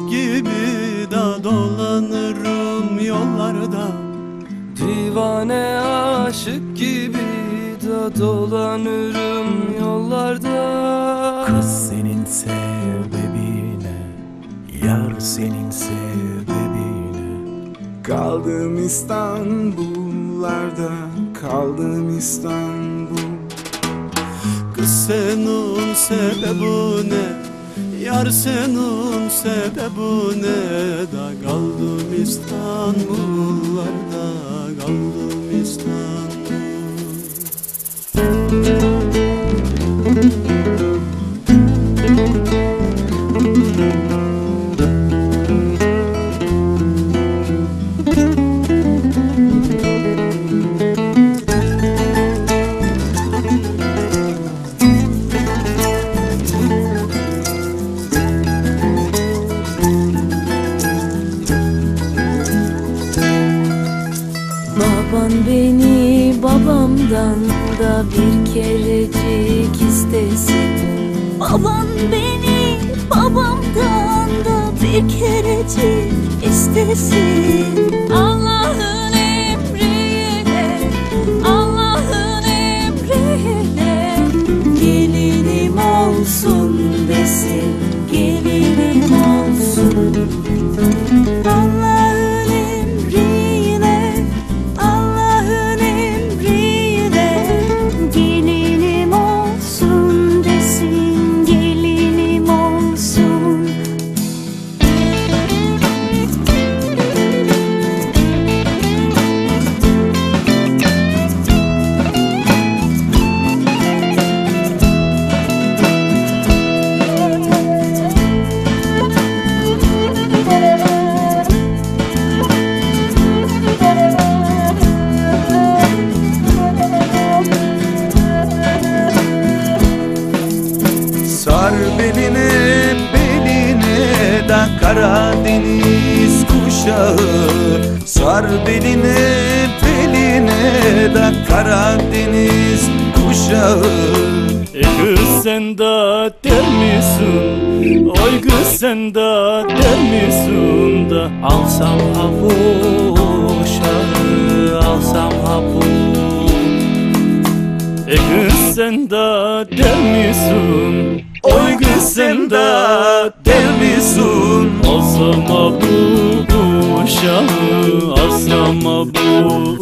gibi da dolanırım yollarda. Divane aşık gibi da dolanırım yollarda. Kız senin sebebine, yar senin sebebine. Kaldım İstanbullarda, kaldım İstanbul. Kız senin sebebine, yar senin sebebine da kaldım İstanbullarda, kaldım İstanbul. Baban beni babamdan da bir kerecik istesin. Baban beni babamdan da bir kerecik istesin. Allah'ın emriyle, Allah'ın emriyle gelinim olsun desin, gelinim olsun. Allah'ın emriyle, Allah'ın emriyle gelinim olsun desin, gelinim olsun. Sar beline, beline da Karadeniz kuşağı. Sar beline, beline da Karadeniz kuşağı. Kız sen de der misin? Oy kız sen de der misin da alsam ha bu uşağı, alsam ha bu. Kız sen de der misin? Oy kız sen de der misin? Alsam ha bu uşağı, alsam ha bu.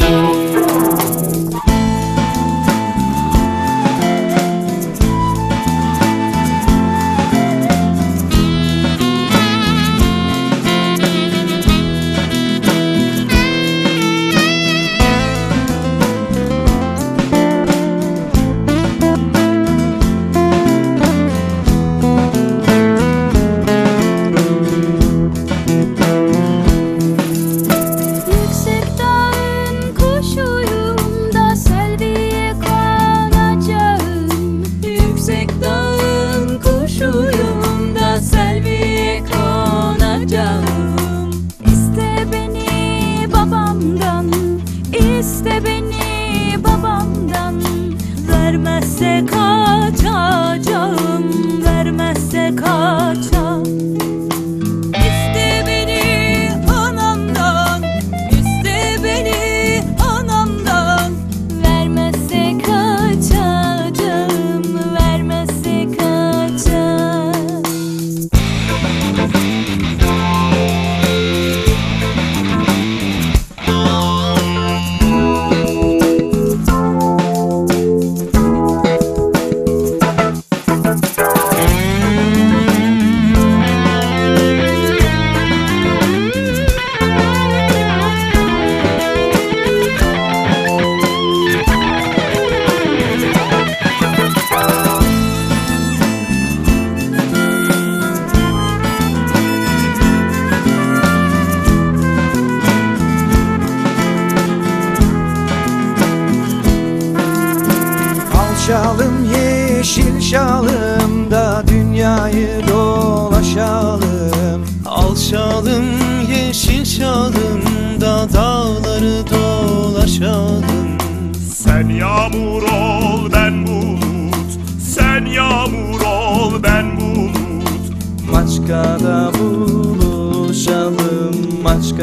Yüksek dağın kuşuyum da selviye konacağım. Yüksek dağın kuşuyum da selviye konacağım. İste beni babamdan, iste beni babamdan. Vermezse kaçacağım, vermezse kaçacağım. İste beni anamdan, iste beni anamdan. Vermezse kaçacağım, vermezse kaçacağım. Şalım yeşil şalım da dünyayı dolaşalım. Al şalım, yeşil şalım da dağları dolaşalım. Sen yağmur ol ben bulut, sen yağmur ol ben bulut. Başka da bulut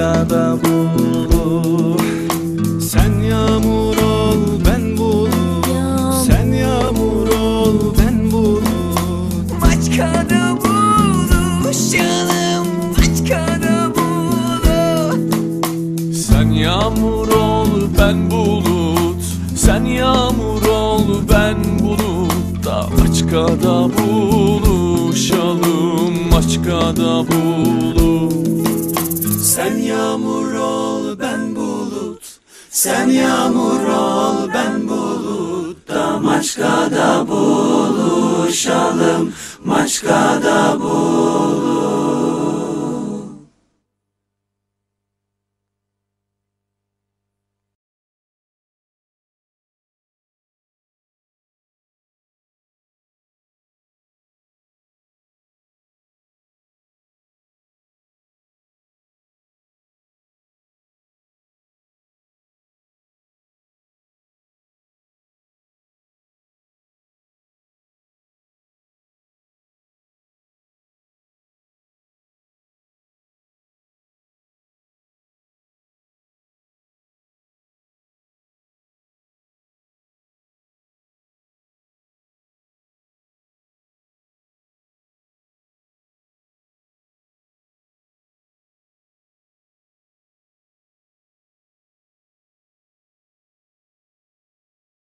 Maçka'da bulut. Sen yağmur ol ben bulut. Sen yağmur ol ben bulut. Maçka'da buluşalım, Maçka'da bulut. Sen yağmur ol ben bulut. Sen yağmur ol ben bulut da Maçka'da buluşalım, Maçka'da bulut. Sen yağmur ol ben bulut. Sen yağmur ol ben bulut da Maçka'da buluşalım, Maçka'da bulut.